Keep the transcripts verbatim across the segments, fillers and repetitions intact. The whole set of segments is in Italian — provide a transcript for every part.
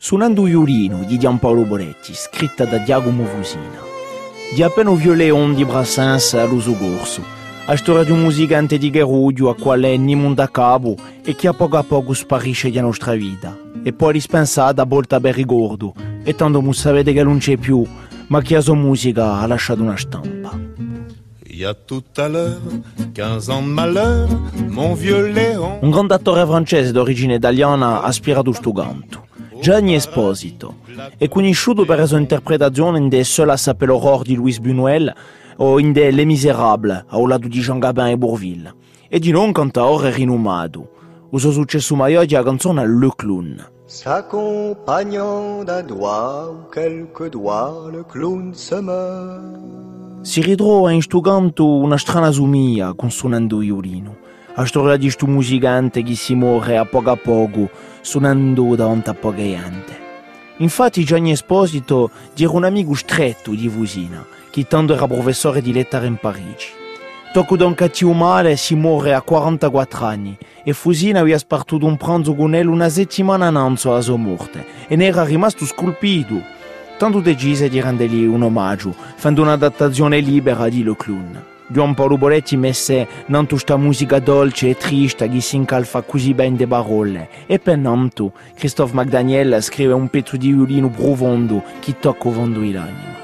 Suonando Iulino di Giampaolo Boretti, scritta da Giacomo Fusina. Di appena violeon di Brassens all'uso corso, a storia di un musicante di Gerudio a quale ni da capo e che a poco a poco sparisce dalla nostra vita. E poi rispensata a volta per ricordo, e tanto mu sapete che non c'è più, ma che la sua musica ha lasciato una stampa. Il y a tout à l'heure, quinze ans de malheur, mon vieux Léon. Un cantautore francese d'origine italiana ha ispirato sto canto. Gianni Esposito è conosciuto per la sua interpretazione in De Seul à s'appelle Aurore di Louis Buñuel o in De Les Misérables, al lato di Jean Gabin e Bourvil. E di non cantautore rinomato. Il suo successo maggiore è la canzone Le Clown. S'accompagnant d'un doigt ou quelques doigts, le clown se meurt. Si ritrova in sto canto una strana somiglia con suonando Iulino. La storia di sto musicante che si muore a poco a poco suonando davanti a poca gente. Infatti Gianni Esposito era un amico stretto di Fusina, che tanto era professore di lettera in Parigi. Tocco da un cattivo male si muore a quarantaquattro anni e Fusina aveva spartito un pranzo con lui una settimana innanzi alla sua morte e ne era rimasto scolpito. Tanto decise di rendergli un omaggio, facendo un'adattazione libera di Le Clown. Giampaolo Boretti messe nanto sta musica dolce e triste che si incalfa così bene de parole e per nanto Christophe McDaniel scrive un pezzo di violino profondo che tocca fondo l'anima.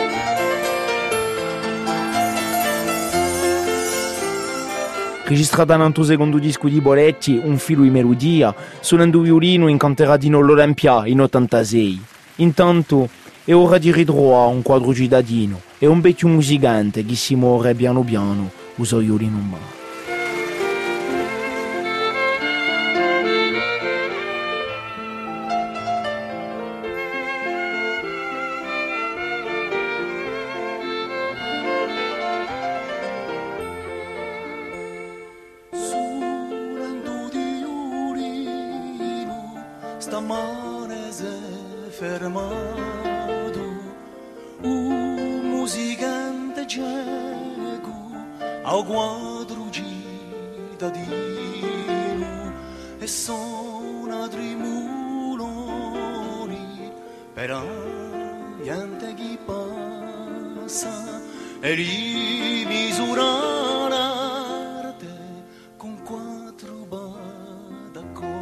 Registrata nanto secondo disco di Boretti, Un filo di melodia, suonando violino in Canteradino all'Olympia in ottantasei. Intanto è ora di ritrovare un quadro cittadino e un vecchio musicante che si muore piano piano, usa violino in mano. Suonando di violino, stamane si è fermato. Musicante cieco al quadro cittadino e suona tremoloni per la gente che passa e li misura l'arte con quattro badacconi.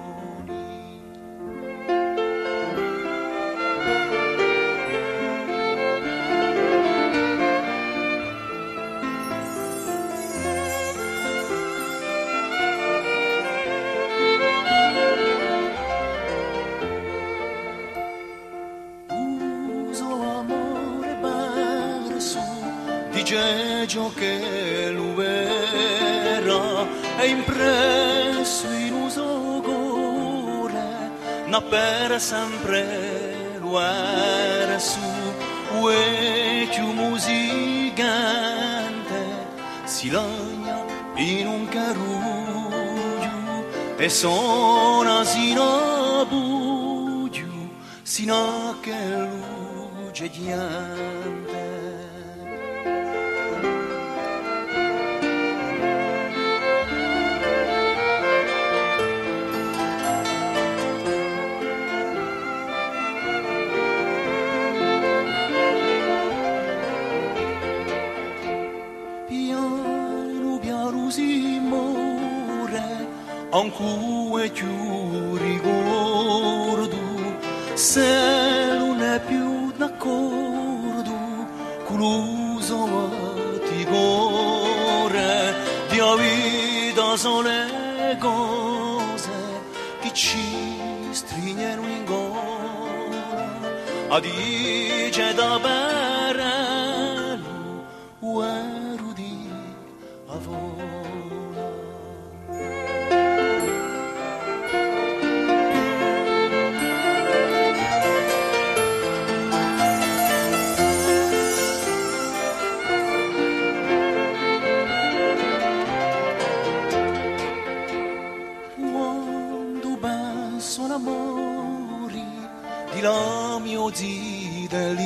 Dice ciò che lui era è impresso in uso cuore, ma per sempre lo era su vecchio musicante, si lagna in un caruglio e suona sino a buio, sino a che luce diante. Ancora più ricordo, se non è più d'accordo con l'uso di cuore, di vita sono le cose che ci stringono in gola, a dice da berello, uero di avola. La mia zitellina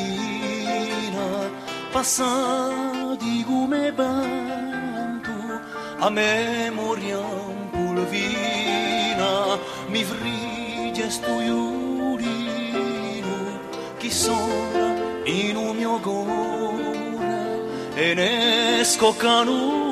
passati come vento a memoria un pulvina mi frigge sto iuri chi sono in un mio cuore e ne scoccano